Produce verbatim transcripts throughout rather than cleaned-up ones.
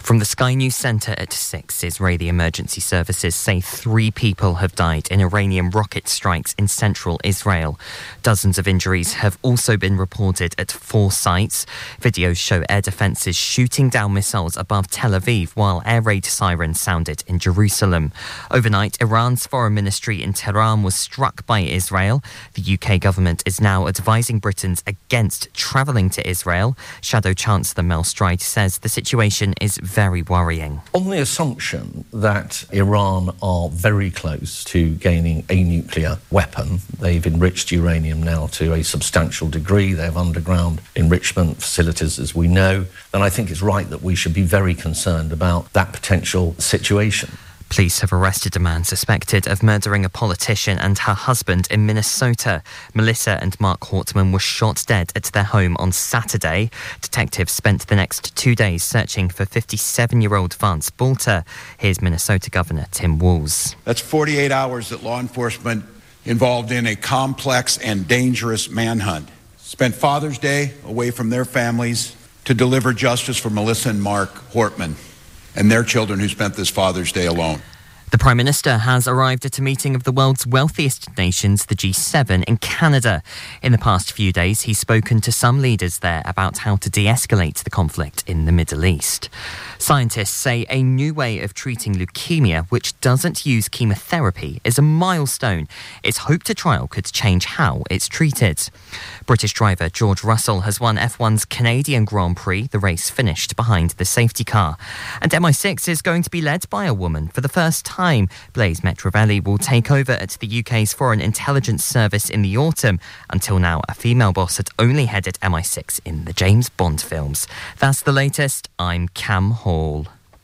From the Sky News Centre at six, Israeli emergency services say three people have died in Iranian rocket strikes in central Israel. Dozens of injuries have also been reported at four sites. Videos show air defences shooting down missiles above Tel Aviv while air raid sirens sounded in Jerusalem. Overnight, Iran's foreign ministry in Tehran was struck by Israel. The U K government is now advising Britons against travelling to Israel. Shadow Chancellor Mel Stride says the situation is very worrying. On the assumption that Iran are very close to gaining a nuclear weapon, they've enriched uranium now to a substantial degree, they have underground enrichment facilities, as we know, then I think it's right that we should be very concerned about that potential situation. Police have arrested a man suspected of murdering a politician and her husband in Minnesota. Melissa and Mark Hortman were shot dead at their home on Saturday. Detectives spent the next two days searching for fifty-seven-year-old Vance Balter. Here's Minnesota Governor Tim Walz. That's forty-eight hours that law enforcement involved in a complex and dangerous manhunt spent Father's Day away from their families to deliver justice for Melissa and Mark Hortman and their children who spent this Father's Day alone. The Prime Minister has arrived at a meeting of the world's wealthiest nations, the G seven, in Canada. In the past few days, he's spoken to some leaders there about how to de-escalate the conflict in the Middle East. Scientists say a new way of treating leukemia, which doesn't use chemotherapy, is a milestone. It's hoped a trial could change how it's treated. British driver George Russell has won F one's Canadian Grand Prix. The race finished behind the safety car. And M I six is going to be led by a woman for the first time. Time. Blaise Metrovelli will take over at the U K's Foreign Intelligence Service in the autumn. Until now, a female boss had only headed M I six in the James Bond films. That's the latest. I'm Cam Hall.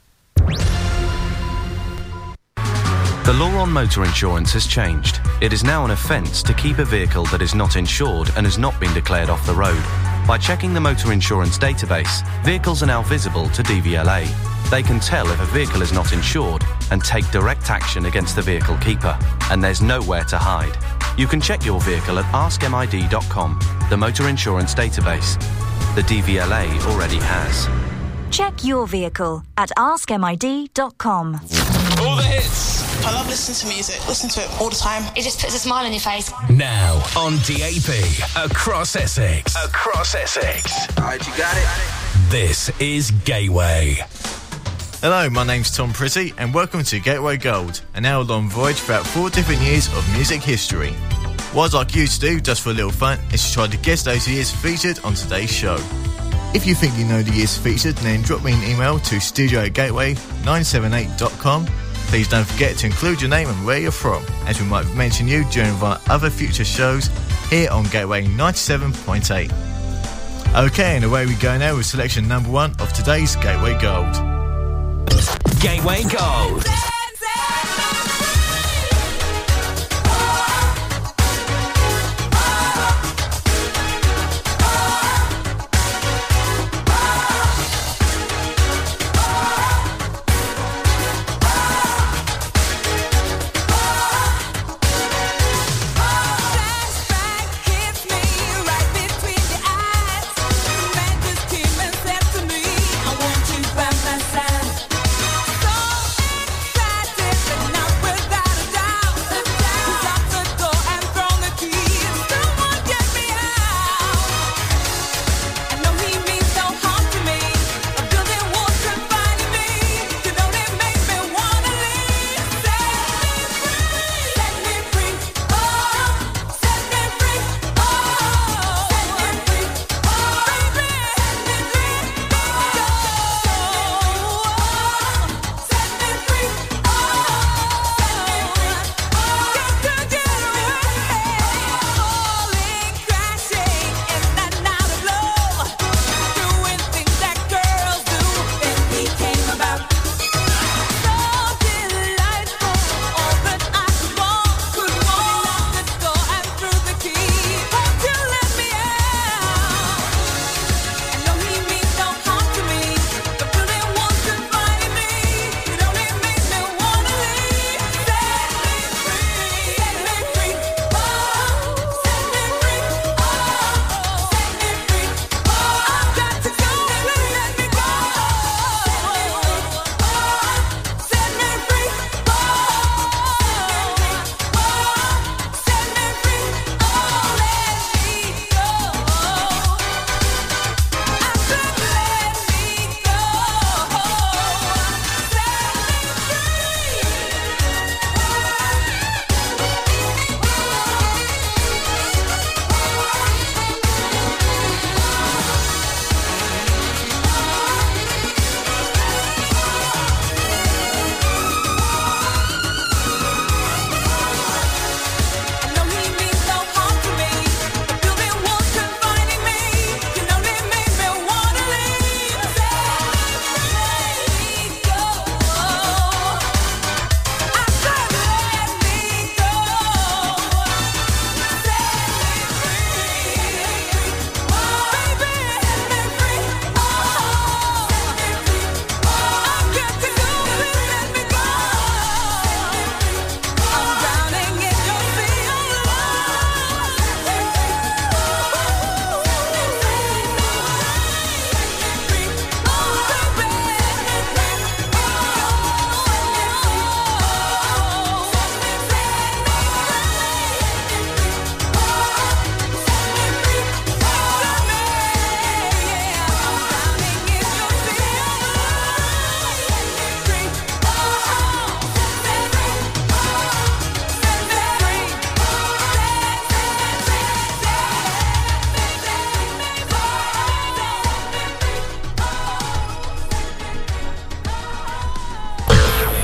The law on motor insurance has changed. It is now an offence to keep a vehicle that is not insured and has not been declared off the road. By checking the motor insurance database, vehicles are now visible to D V L A. They can tell if a vehicle is not insured and take direct action against the vehicle keeper. And there's nowhere to hide. You can check your vehicle at ask M I D dot com, the motor insurance database. The D V L A already has. Check your vehicle at ask M I D dot com. All the hits. I love listening to music. Listen to it all the time. It just puts a smile on your face. Now on D A P across Essex. Across Essex. All right, you got it. This is Gateway. Hello, my name's Tom Pretty and welcome to Gateway Gold, an hour-long voyage throughout four different years of music history. What I'd like you to do, just for a little fun, is to try to guess those years featured on today's show. If you think you know the years featured, then drop me an email to studio at gateway nine seven eight dot com. Please don't forget to include your name and where you're from, as we might mention you during one of our other future shows here on Gateway ninety-seven point eight. Okay, and away we go now with selection number one of today's Gateway Gold. Gateway Gold. I want you by my side. So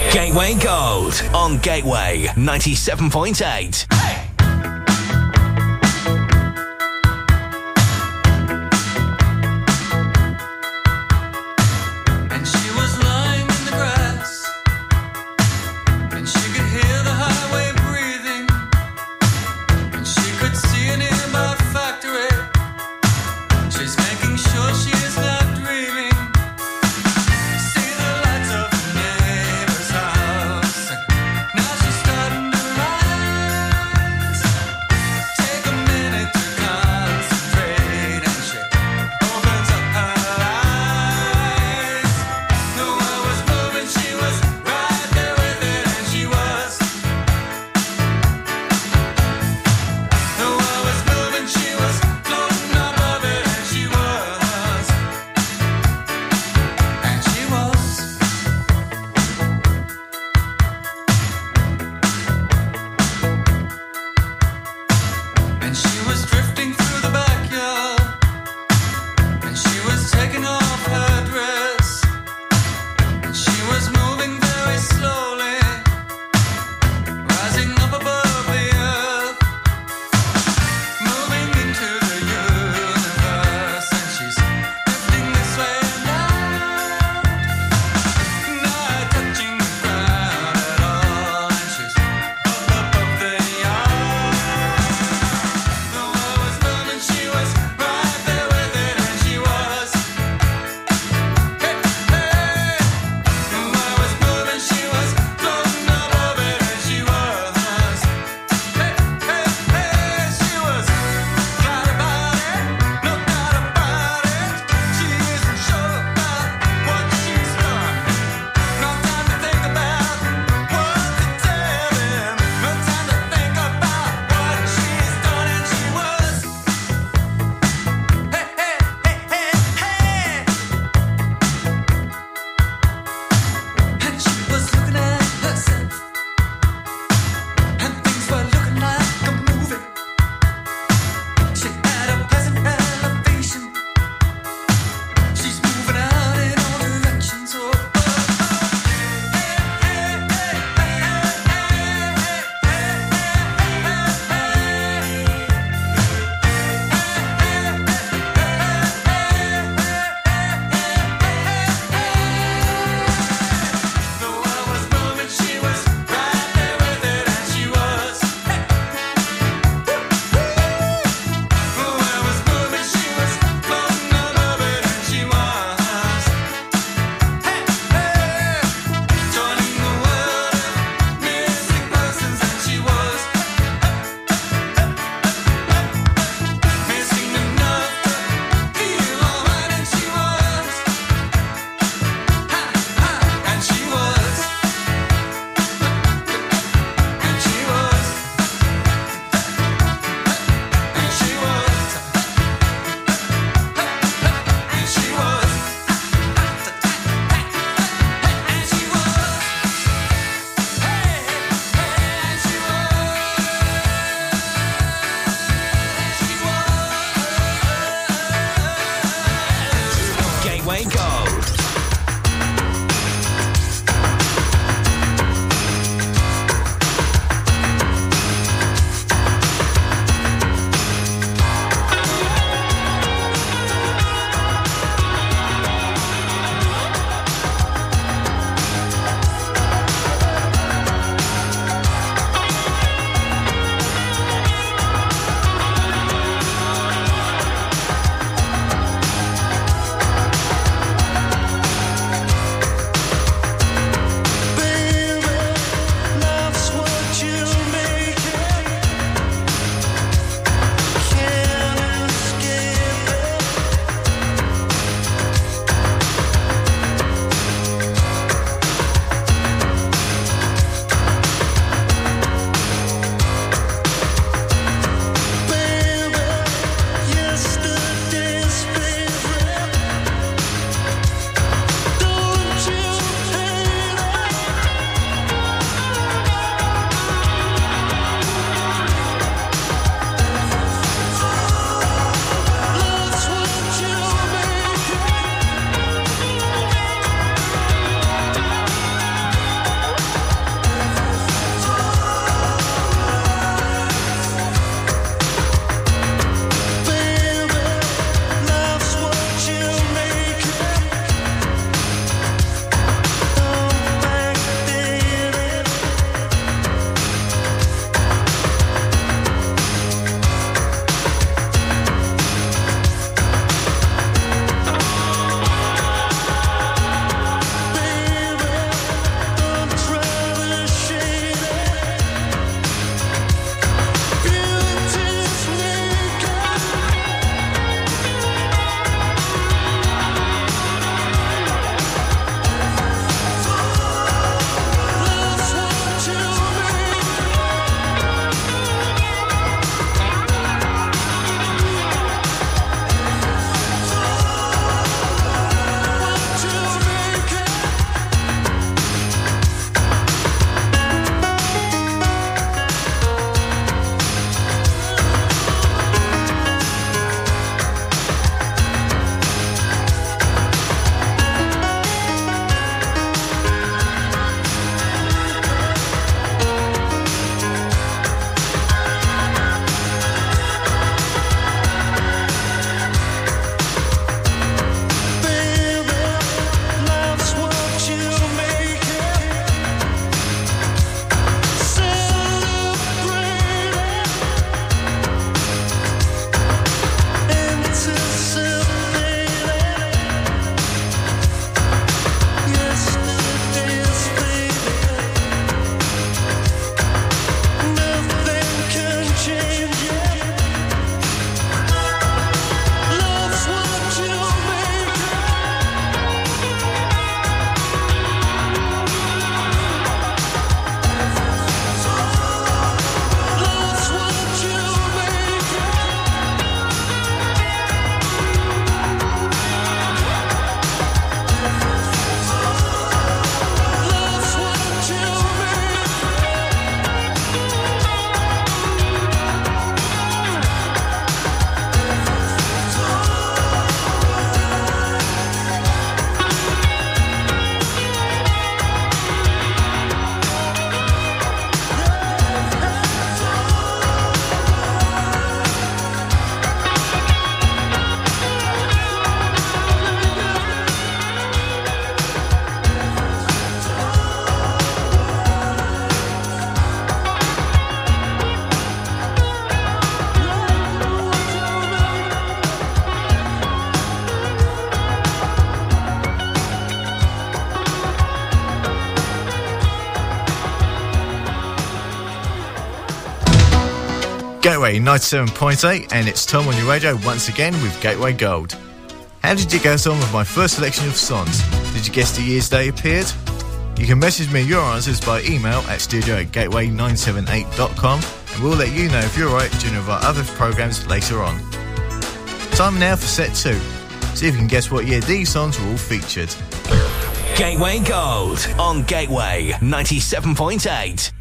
Gateway Gold on Gateway ninety-seven point eight. Hey! Now she's starting to ride. Gateway ninety-seven point eight, and it's Tom on your radio once again with Gateway Gold. How did you get on with my first selection of songs? Did you guess the years they appeared? You can message me your answers by email at studio at gateway nine seven eight dot com, and we'll let you know if you're right during one of our other programmes later on. Time now for set two. See if you can guess what year these songs were all featured. Gateway Gold on Gateway ninety-seven point eight.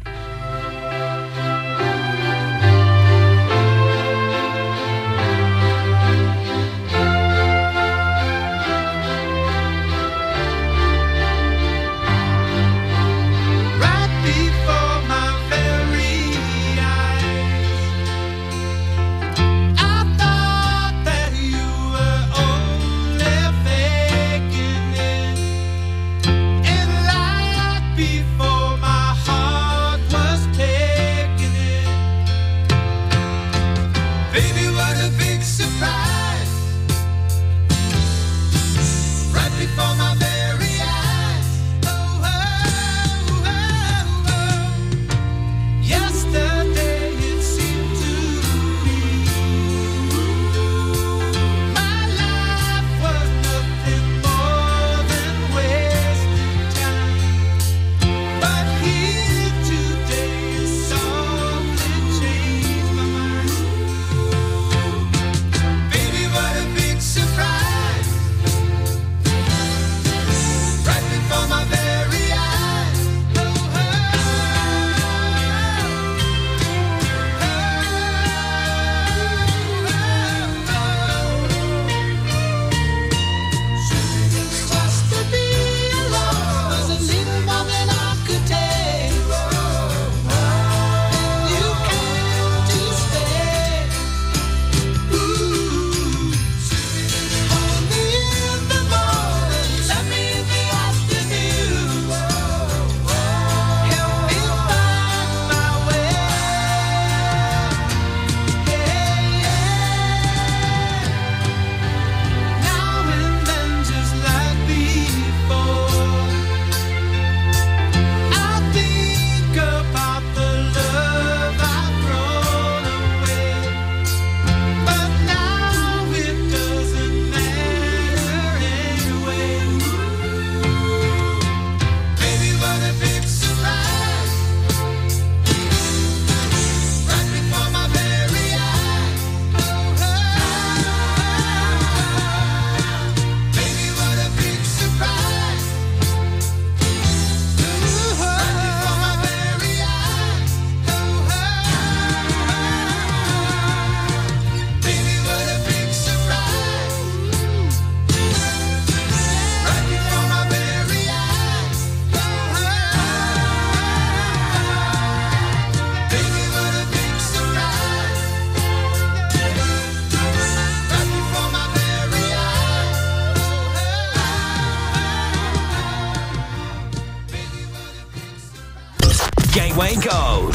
Before my heart was Gateway Gold.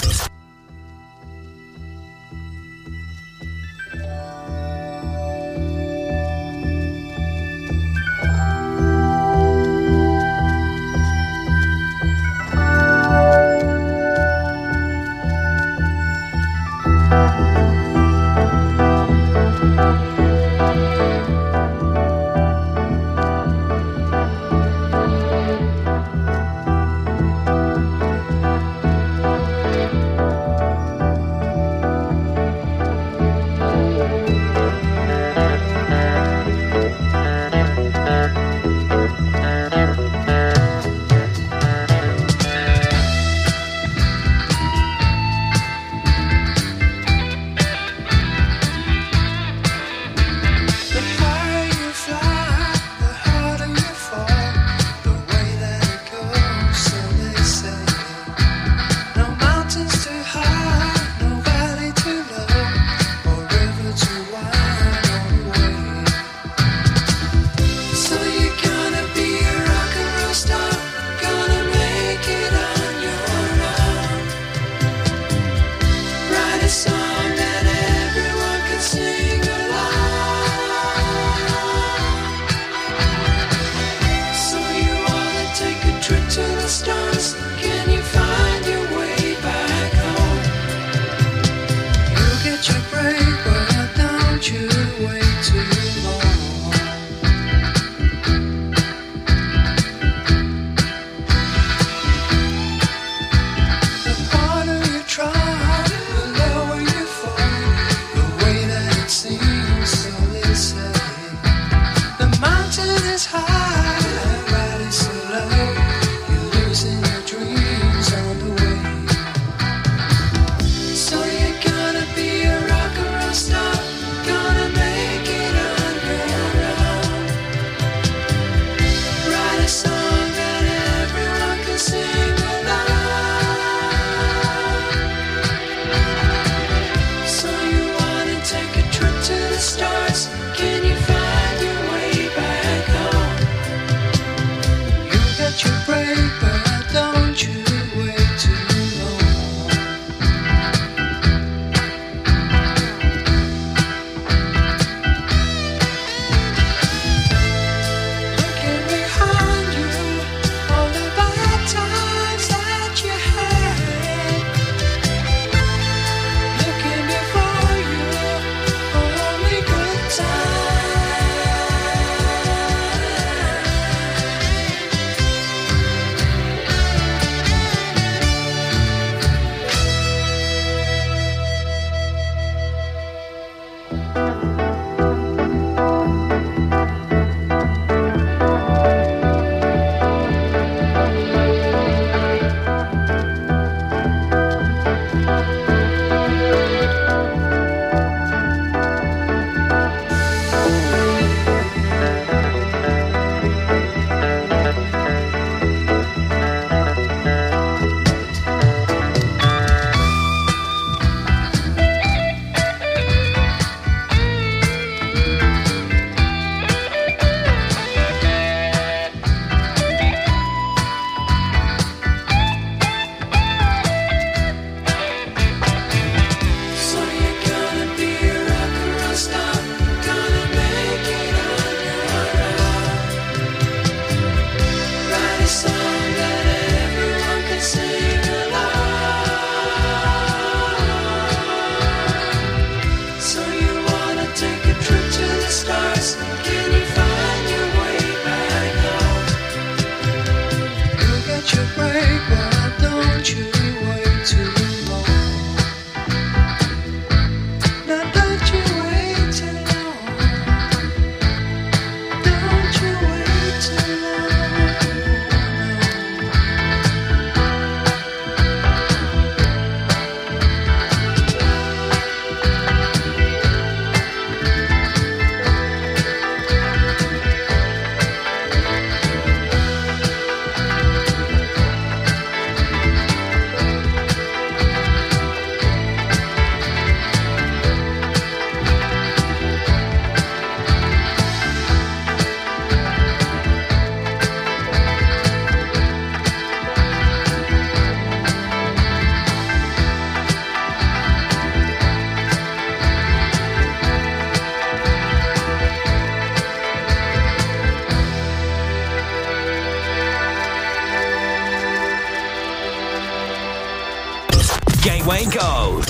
Gateway Gold.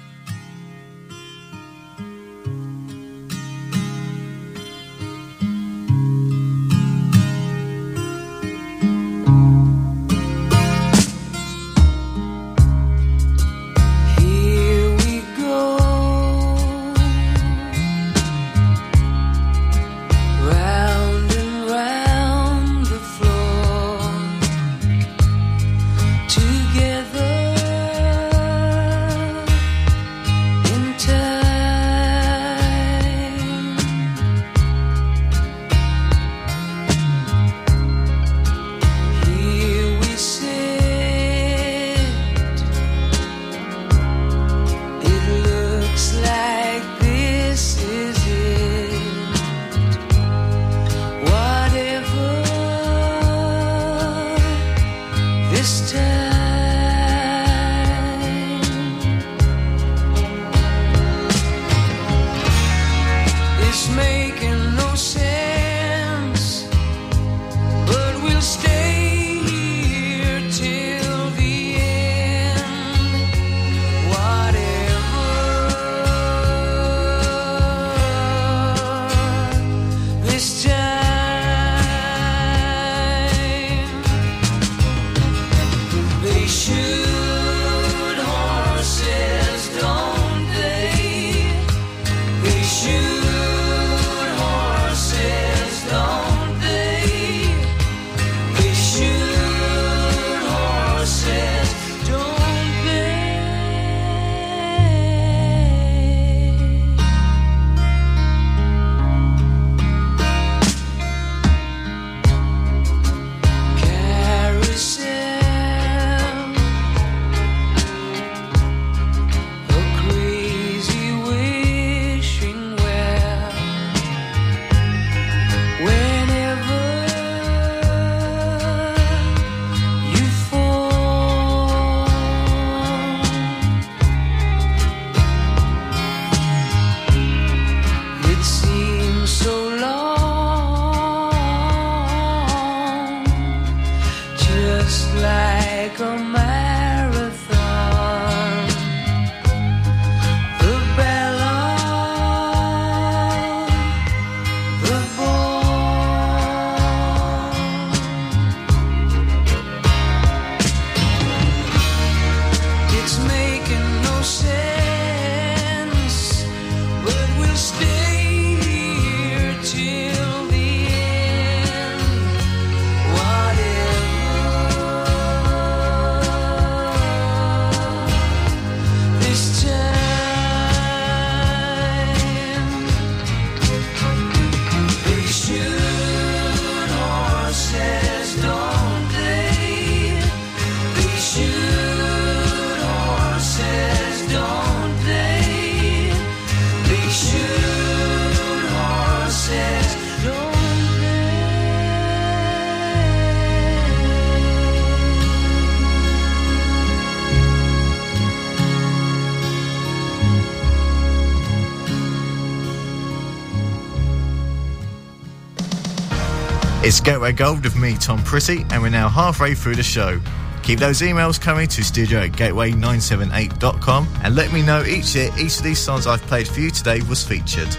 It's Gateway Gold with me, Tom Pretty, and we're now halfway through the show. Keep those emails coming to studio at gateway nine seven eight dot com and let me know each year each of these songs I've played for you today was featured.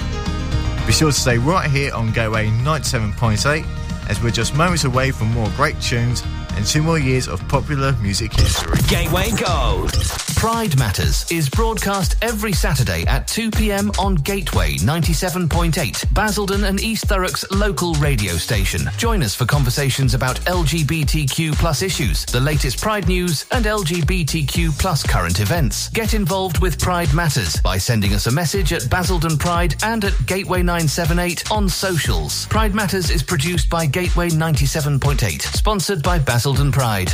Be sure to stay right here on Gateway ninety-seven point eight as we're just moments away from more great tunes and and two more years of popular music history. Gateway Gold. Pride Matters is broadcast every Saturday at two p.m. on Gateway ninety-seven point eight, Basildon and East Thurrock's local radio station. Join us for conversations about L G B T Q plus issues, the latest Pride news and L G B T Q plus current events. Get involved with Pride Matters by sending us a message at Basildon Pride and at Gateway nine seven eight on socials. Pride Matters is produced by Gateway ninety-seven point eight, sponsored by Basildon Pride.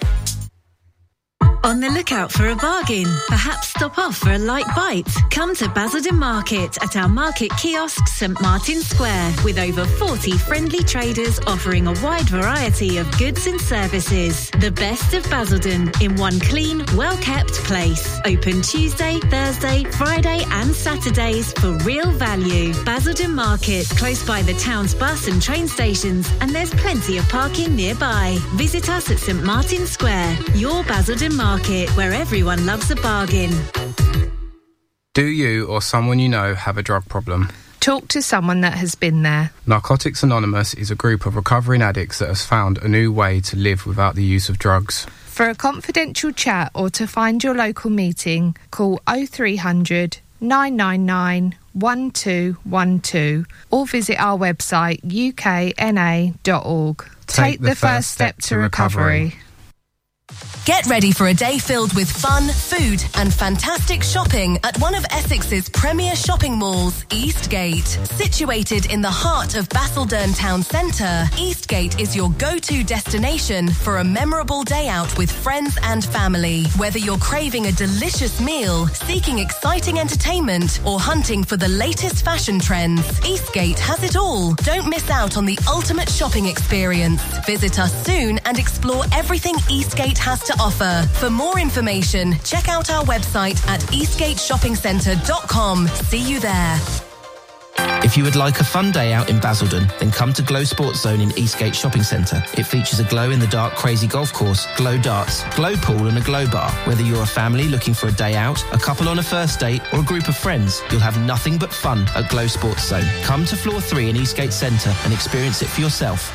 On the lookout for a bargain? Perhaps stop off for a light bite? Come to Basildon Market at our market kiosk, St Martin Square, with over forty friendly traders offering a wide variety of goods and services. The best of Basildon in one clean, well-kept place. Open Tuesday, Thursday, Friday and Saturdays for real value. Basildon Market, close by the town's bus and train stations, and there's plenty of parking nearby. Visit us at St Martin Square, your Basildon Market, where everyone loves a bargain. Do you or someone you know have a drug problem? Talk to someone that has been there. Narcotics Anonymous is a group of recovering addicts that has found a new way to live without the use of drugs. For a confidential chat or to find your local meeting, call oh three hundred, nine nine nine, one two one two or visit our website u k n a dot org. Take, Take the, the first step to recovery. recovery. Get ready for a day filled with fun, food and fantastic shopping at one of Essex's premier shopping malls, Eastgate. Situated in the heart of Basildon Town Centre, Eastgate is your go-to destination for a memorable day out with friends and family. Whether you're craving a delicious meal, seeking exciting entertainment or hunting for the latest fashion trends, Eastgate has it all. Don't miss out on the ultimate shopping experience. Visit us soon and explore everything Eastgate has to offer. For more information, check out our website at eastgate shopping centre dot com. See you there. If you would like a fun day out in Basildon, then come to Glow Sports Zone in Eastgate Shopping Centre. It features a glow-in-the-dark crazy golf course, glow darts, glow pool and a glow bar. Whether you're a family looking for a day out, a couple on a first date or a group of friends, you'll have nothing but fun at Glow Sports Zone. Come to floor three in Eastgate Centre and experience it for yourself.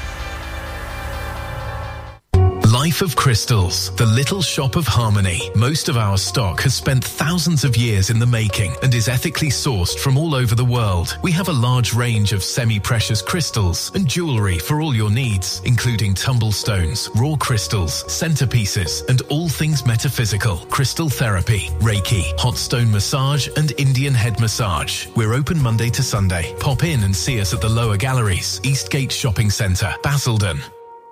Life of Crystals, the little shop of harmony. Most of our stock has spent thousands of years in the making and is ethically sourced from all over the world. We have a large range of semi-precious crystals and jewellery for all your needs, including tumble stones, raw crystals, centerpieces, and all things metaphysical, crystal therapy, Reiki, hot stone massage, and Indian head massage. We're open Monday to Sunday. Pop in and see us at the lower galleries, Eastgate Shopping Centre, Basildon.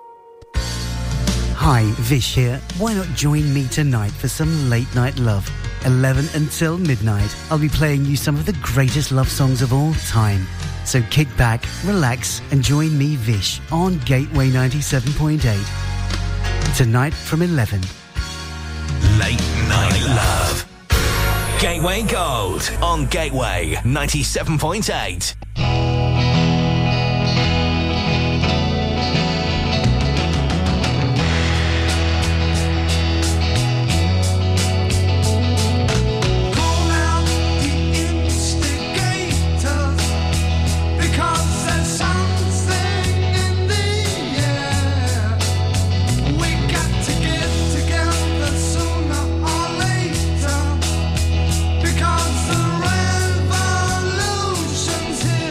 Hi, Vish here. Why not join me tonight for some late night love? eleven until midnight, I'll be playing you some of the greatest love songs of all time. So kick back, relax, and join me, Vish, on Gateway ninety-seven point eight. Tonight from eleven. Late Night Love. Gateway Gold on Gateway ninety-seven point eight. Revolution's here.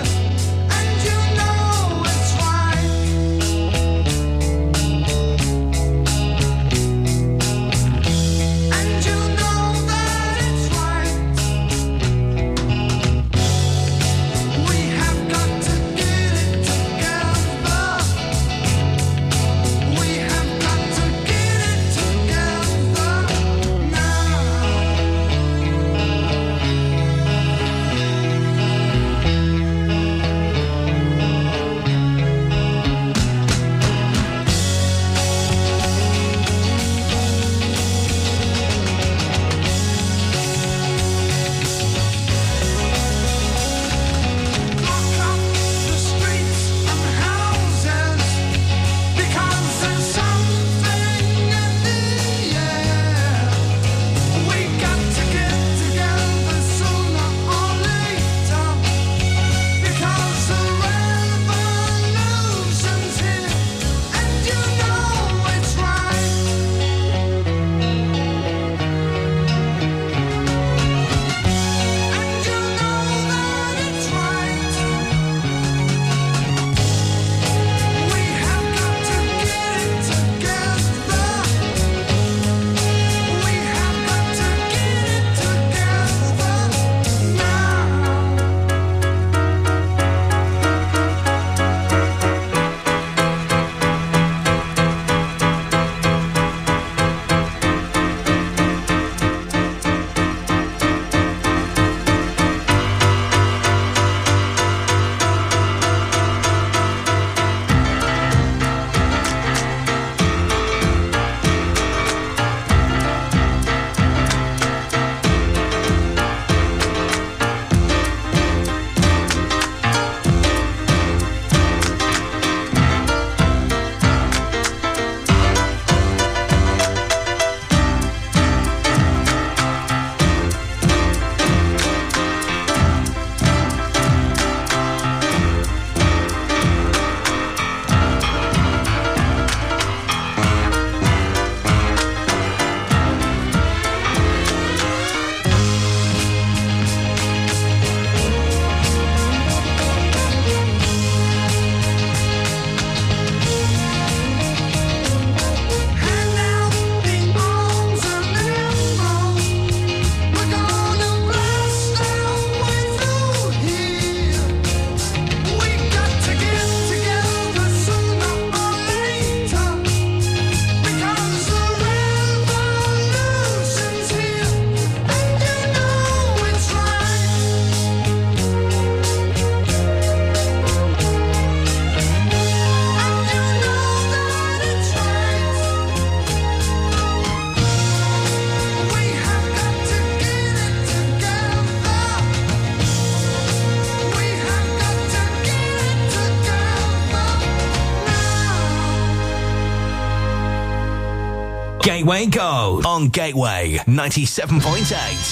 Gateway Gold on Gateway ninety-seven point eight.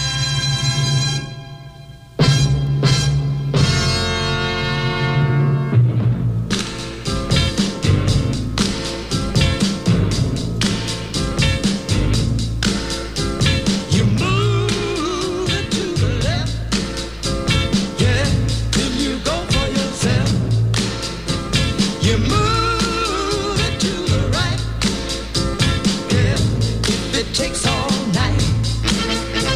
Takes all night.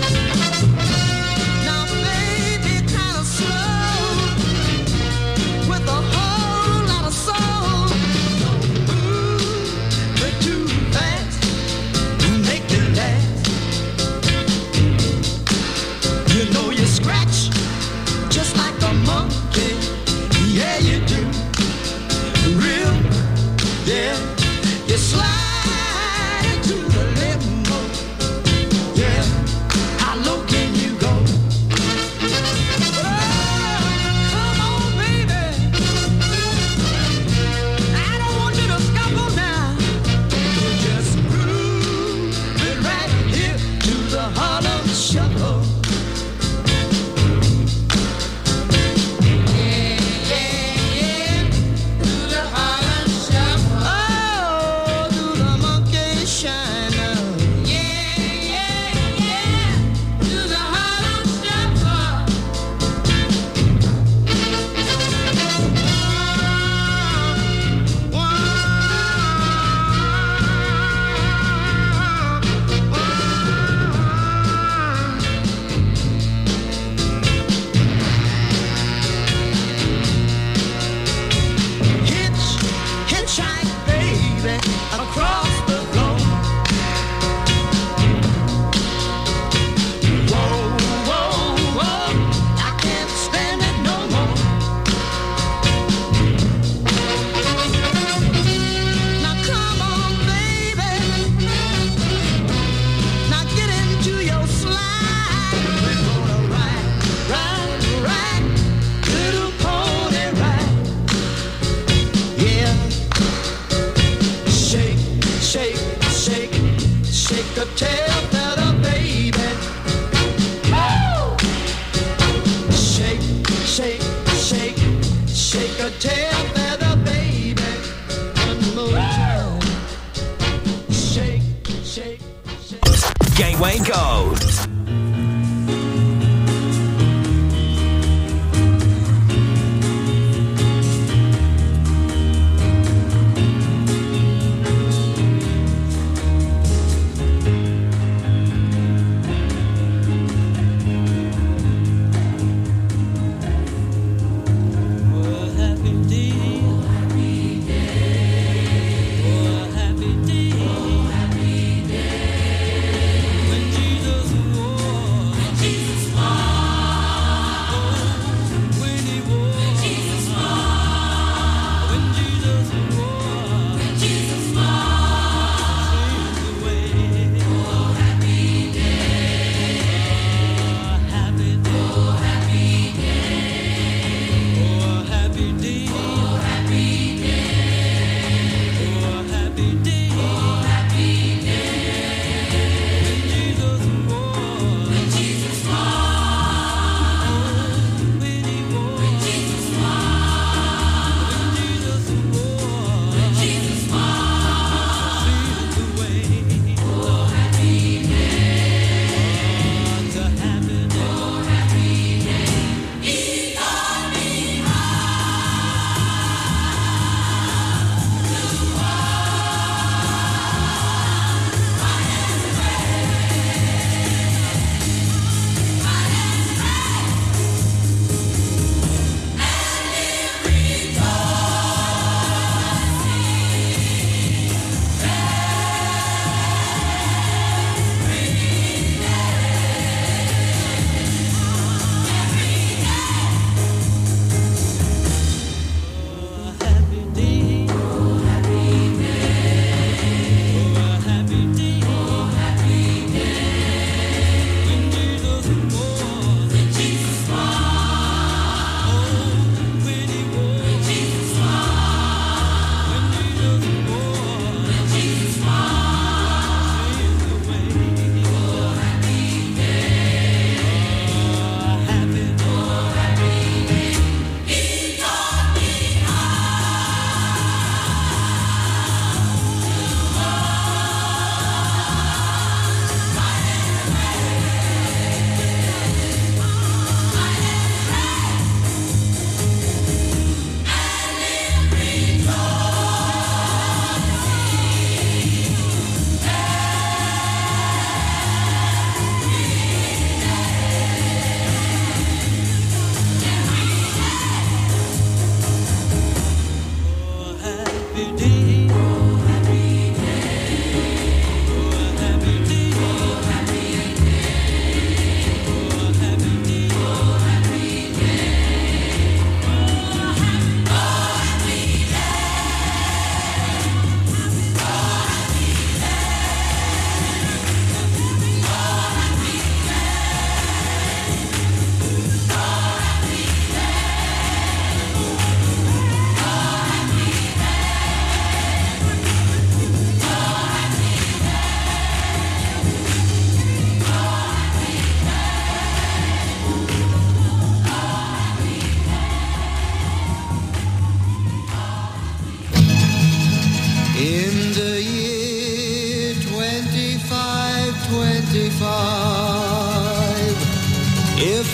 Gateway Gold. When Jesus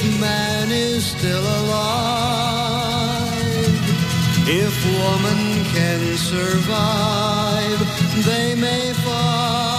if man is still alive. If woman can survive, they may find.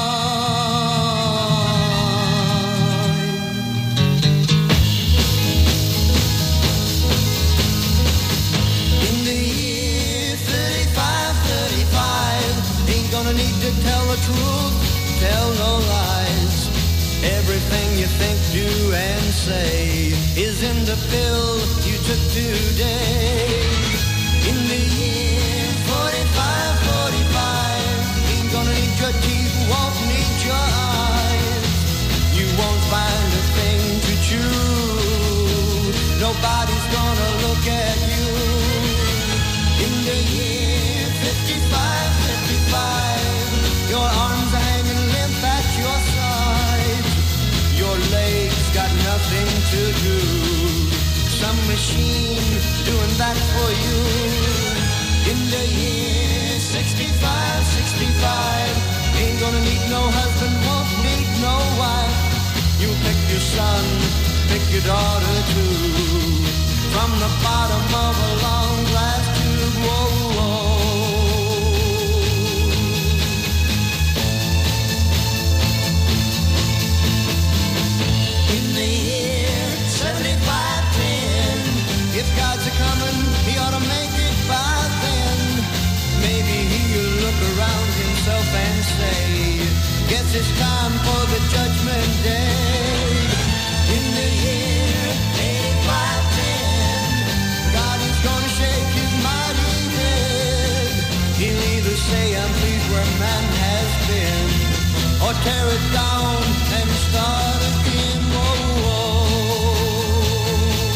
In the year thirty-five, thirty-five, ain't gonna need to tell the truth, tell no lies. Everything you think, do, and say is in the pill you took today. In the year forty-five, forty-five, ain't gonna need your teeth, won't need your eyes. You won't find a thing to chew, nobody's gonna look at you. In the year fifty-five, fifty-five, your arms are hanging limp at your sides. Your legs got nothing to do, some machine doing that for you. In the year sixty-five, sixty-five, ain't gonna need no husband, won't need no wife. You pick your son, pick your daughter too, from the bottom of a long glass tube. Whoa, whoa. In the year seventy-five, ten, if God's a-coming, he ought to make it by then. Maybe he'll look around himself and say, guess it's time for the judgment day. In the year eighty-five, ten, God is gonna shake his mighty head. He'll either say, I'm pleased where man has been, or tear it down and start again. Whoa, whoa.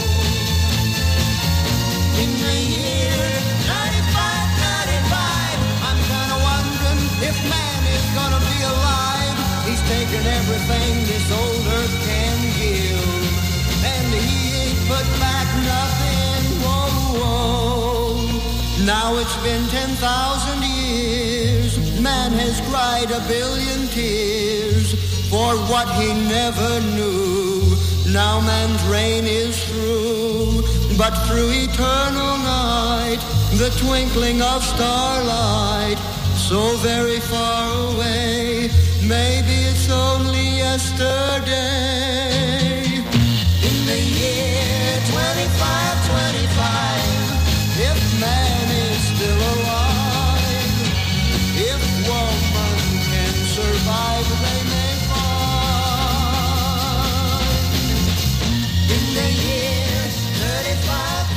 In the year ninety-five, ninety-five, I'm kinda wondering if man is gonna be alive. He's taken everything this old earth can give, and he ain't put back nothing. Whoa, whoa. Now it's been ten thousand years, man has cried a billion tears for what he never knew. Now man's reign is through, but through eternal night, the twinkling of starlight, so very far away, maybe it's only yesterday. In the year twenty-five, twenty-five, if man is still alive, if woman can survive, they may find. In the year thirty-five,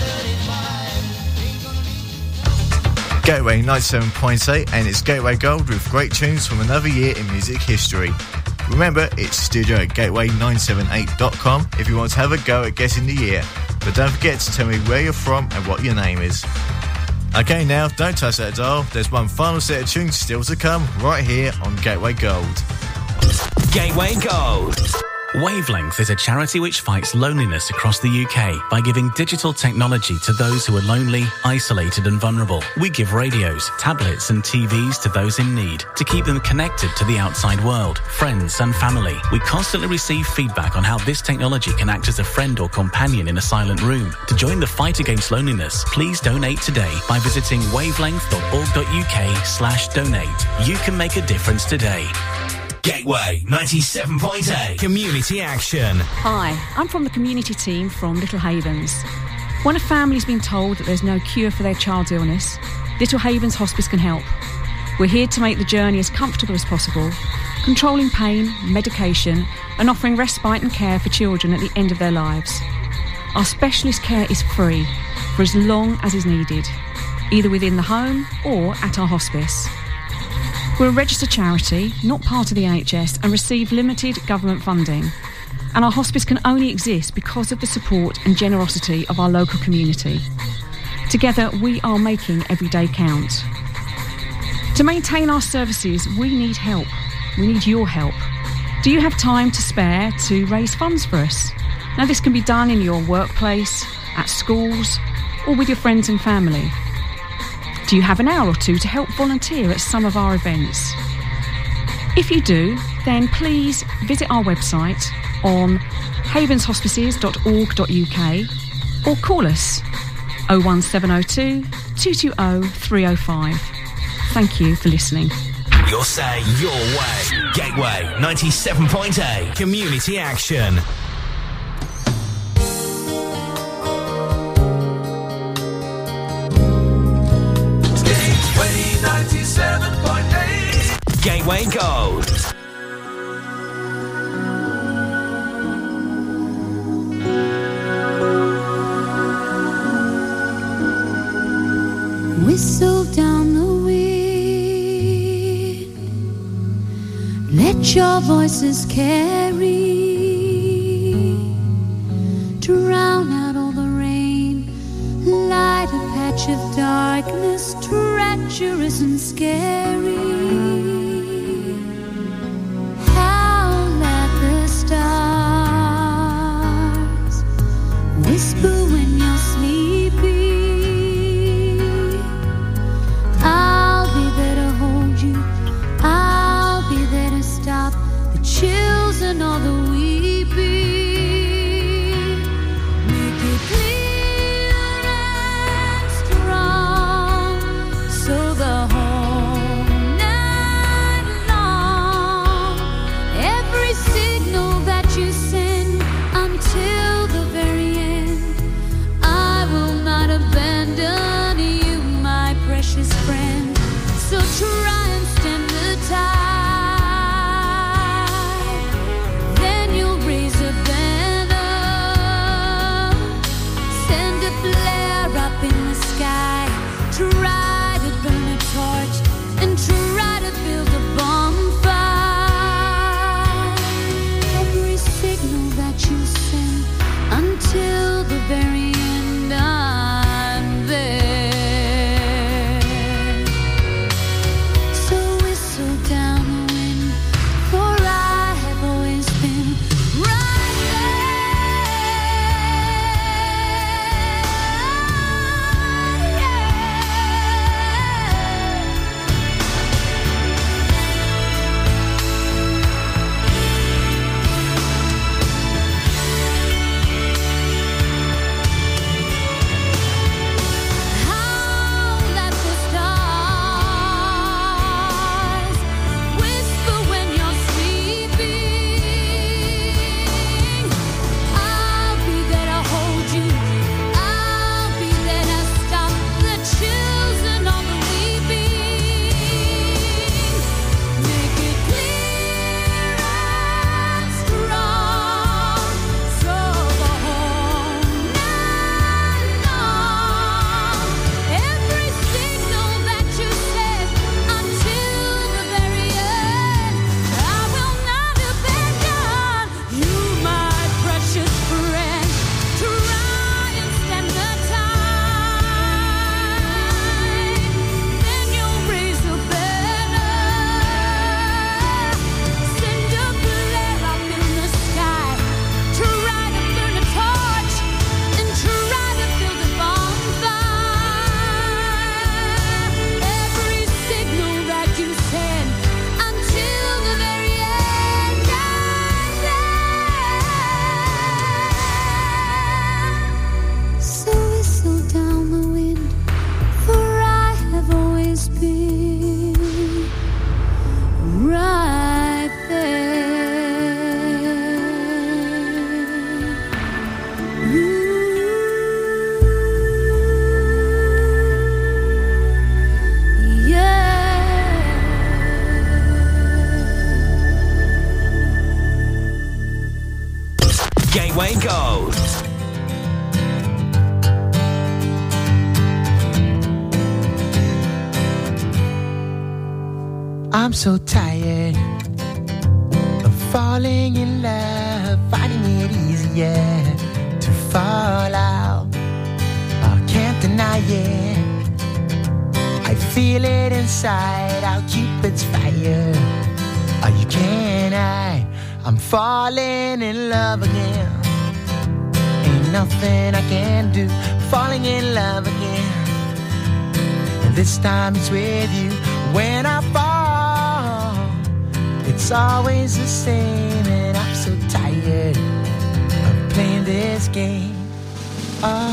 thirty-five, Gateway ninety-seven point eight, and it's Gateway Gold with great tunes from another year in music history. Remember, it's studio at gateway nine seven eight dot com if you want to have a go at guessing the year. But don't forget to tell me where you're from and what your name is. Okay, now, don't touch that dial. There's one final set of tunes still to come right here on Gateway Gold. Gateway Gold. Wavelength is a charity which fights loneliness across the U K by giving digital technology to those who are lonely, isolated and vulnerable. We give radios, tablets and T Vs to those in need to keep them connected to the outside world, friends and family. We constantly receive feedback on how this technology can act as a friend or companion in a silent room. To join the fight against loneliness, please donate today by visiting wavelength.org.uk slash donate. You can make a difference today. Gateway ninety-seven point eight Community Action. Hi, I'm from the community team from Little Havens. When a family's been told that there's no cure for their child's illness, Little Havens Hospice can help. We're here to make the journey as comfortable as possible, controlling pain, medication, and offering respite and care for children at the end of their lives. Our specialist care is free for as long as is needed, either within the home or at our hospice. We're a registered charity, not part of the N H S, and receive limited government funding. And our hospice can only exist because of the support and generosity of our local community. Together, we are making every day count. To maintain our services, we need help. We need your help. Do you have time to spare to raise funds for us? Now, this can be done in your workplace, at schools, or with your friends and family. Do you have an hour or two to help volunteer at some of our events? If you do, then please visit our website on havens hospices dot org dot U K or call us oh one seven oh two, two two oh, three oh five. Thank you for listening. Your say, your way. Gateway ninety-seven point eight. Community action. Gateway ninety-seven point eight. Gateway Gold. Whistle down the wind, let your voices carry, drown out all the rain, light a patch of darkness, treacherous and scary. Howl at the stars, whisper when you're sleepy. I'll be there to hold you, I'll be there to stop the chills and all the weeping. Make it clear and strong, so the whole night long, every signal that you send until the very end, I will not abandon you, my precious friend. So try and stem the tide, then you'll raise a banner, send a flare up in the sky, try to burn a torch and try to build a bonfire. Every signal that you send until the very end, I'm there. So whistle down the wind, for I have always been right Howl at the stars, whisper when you're sleeping. I'll be there to hold you, I'll be there to stop the chills and all the weeping. Make it clear and strong, so the whole night long, every signal that you send until the very end, I will not abandon you, my precious friend. Try and stem the tide, then you'll raise a banner, send a flare up in the sky, try to burn a torch and try to build a bonfire. Every signal that you send until the very end, I'm there. So whistle down the wind, for I have always been right there. Ooh, yeah. Gateway Gold. I'm so tired of falling in love, finding it easier to fall out. I can't deny it, I feel it inside, how Cupid's fire. Oh, you can't hide, I'm falling in love again. Ain't nothing I can do, falling in love again. And this time it's with you. When I fall, it's always the same, and I'm so tired this game. Oh.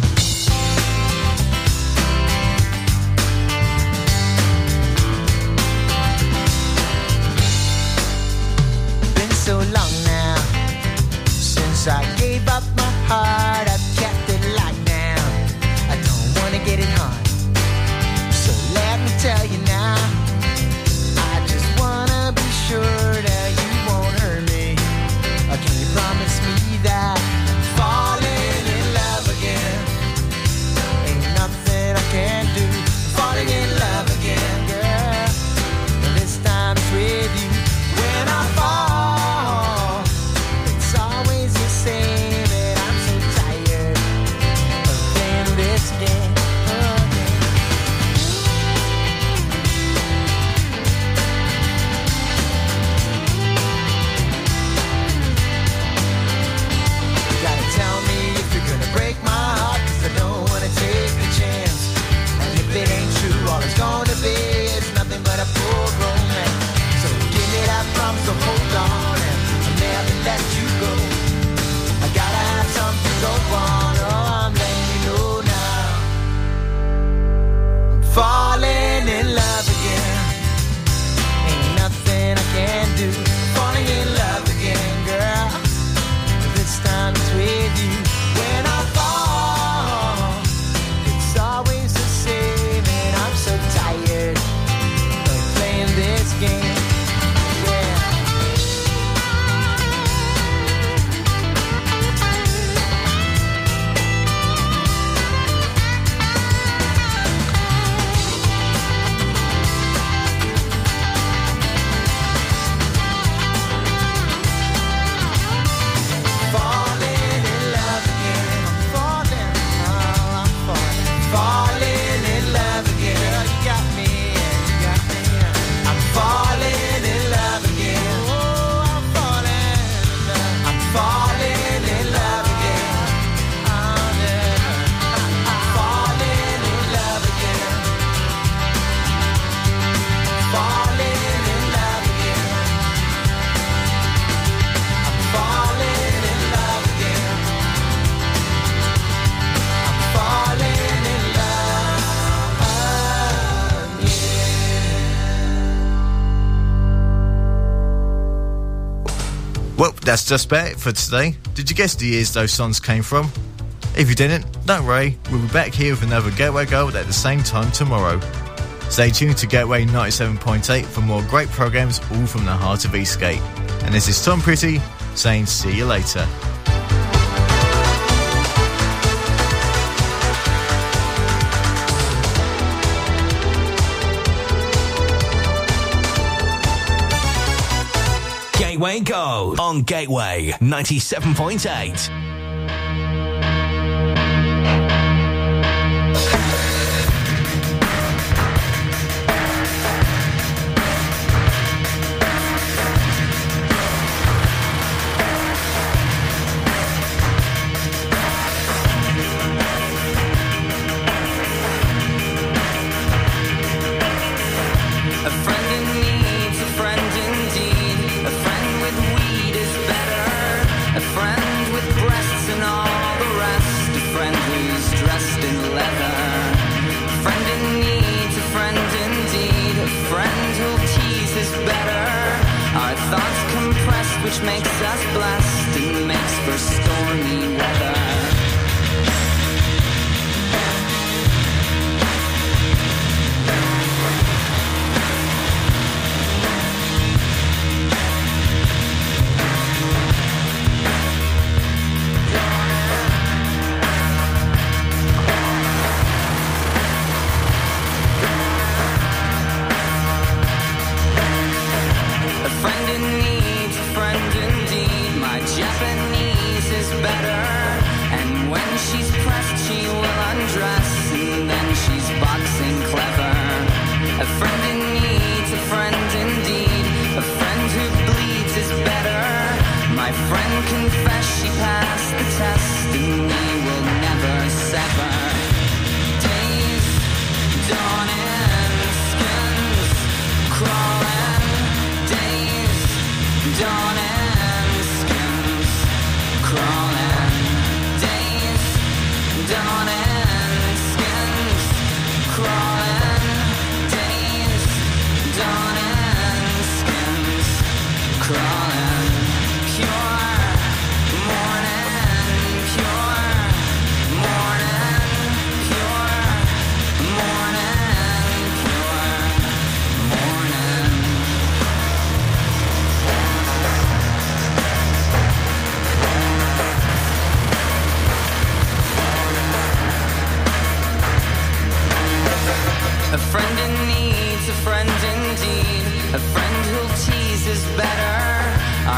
So long now since I gave up my heart. I've kept it locked down. I don't wanna get it hard. So let me tell you now, I just wanna be sure that you won't hurt me. Or can you promise me that falling in love again ain't nothing I can do? Falling in love again, girl, and this time it's with you. When I fall, so hold on and I'll never let you go. I gotta have something go on. Oh, I'm letting you know now. I'm falling in love again. Ain't nothing I can do. Falling in love again, girl. This time it's with you. When I fall, it's always the same, and I'm so tired of playing this game. Well, that's just about it for today. Did you guess the years those songs came from? If you didn't, don't worry, we'll be back here with another Gateway Gold at the same time tomorrow. Stay tuned to Gateway ninety-seven point eight for more great programmes all from the heart of Eastgate. And this is Tom Pretty saying see you later. Gateway Gold on Gateway ninety-seven point eight. Which makes us blessed and makes for stormy weather. A friend in need, a friend indeed. My Japanese is better. And when she's pressed, she will undress. And then she's boxing clever. A friend in need, a friend indeed. A friend who bleeds is better. My friend confessed she passed the test. And we will never sever. Days dawning, skins crawling. Days dawning, skins crawling.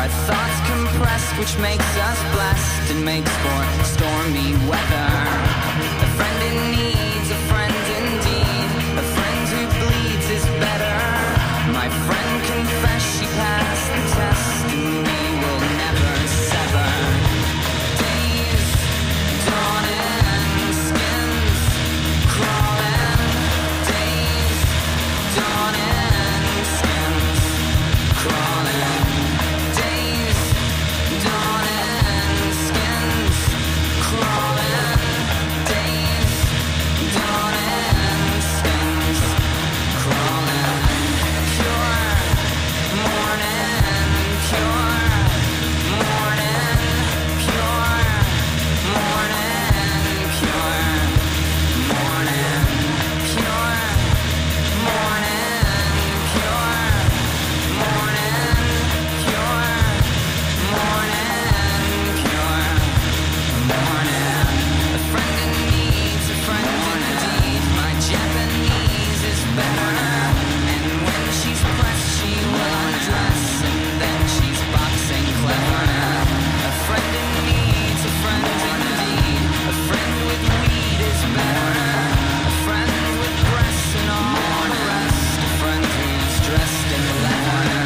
Our thoughts compressed, which makes us blessed and makes for stormy weather. A friend in need's a friend indeed. A friend who bleeds is better. My friend confessed she passed the test, and we will never sever. Days dawning, skins crawling. Days dawning, skins crawling. Days dawning, skins crawling. Days dawning, skins crawling. Pure morning, pure morning, pure morning, pure morning, pure morning, pure morning, pure morning, pure morning. A friend in need's a friend indeed. My Japanese is better, and when she's pressed, she will undress, and then she's boxing clever. A friend in need's a friend indeed. A friend with weed is better. A friend with breasts and all the rest. A friend who's dressed in leather.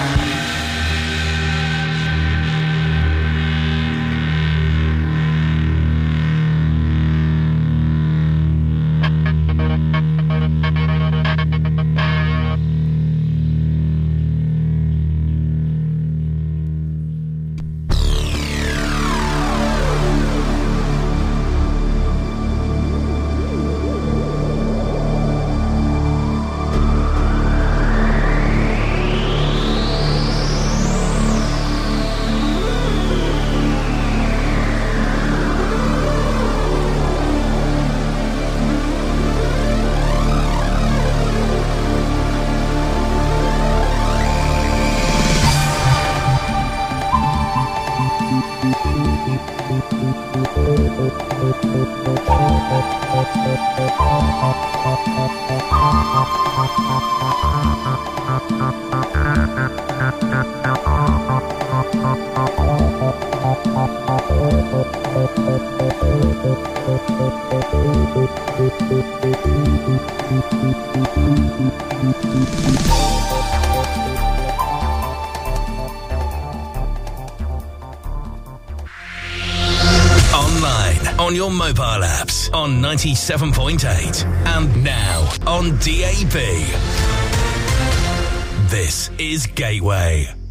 Online, on your mobile apps, on ninety-seven point eight, and now on D A B. This is Gateway.